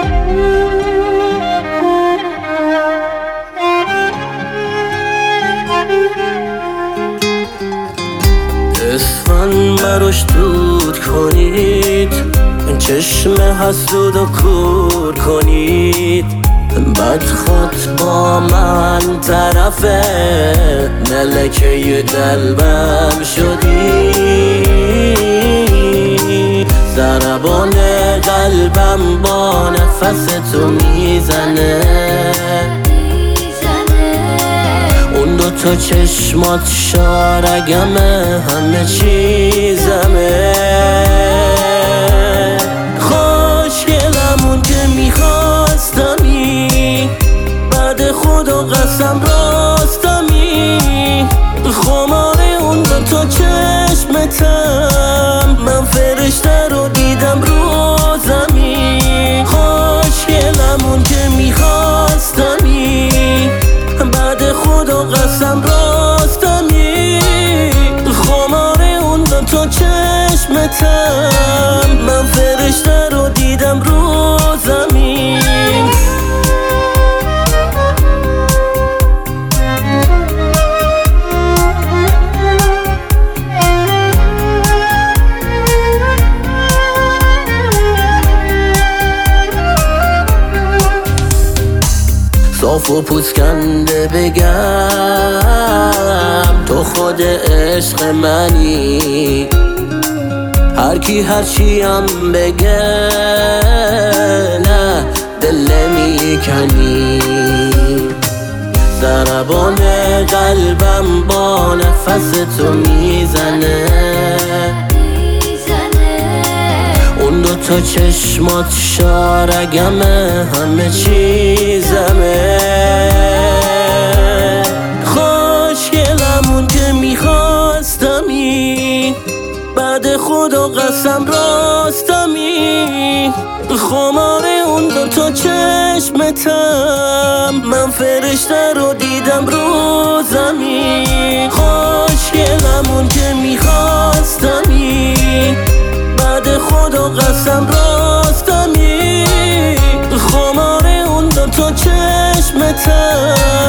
اسفن مروش دود کنید، چشم حسود و کور کنید، بد خود با من طرف ملکه دلبم شدی. ضربان قلبم با نفس تو میزنه، اون دوتا چشمات شارگمه، همه چیزمه. خوشگلمون که میخواستمی، بعد خدا قسم راستمی، خمار اون دوتا چشمتم، من فرشته رو دیدم رو زمین. خوشگلمون که میخواستمی، بعد خدا قسم راستمی، خمار اون دوتا چشمتم، من فرشته رو دیدم رو زمین. صاف و پوسکنده بگم تو خود عشق منی، هر کی هر چی هم بگه نه دل نمیکنی. ضربان قلبم با نفس تو میزنه، اون دوتا چشمات شارگمه، همه چیزمه. خوشگلمون که میخواستمی، بعد خدا قسم راستمی، خمار اون دوتا چشمتم، من فرشته رو دیدم رو زمین. خوشگلمون که میخواستمی، بعد خدا قسم راستمی، خمار اون دوتا چشمتم،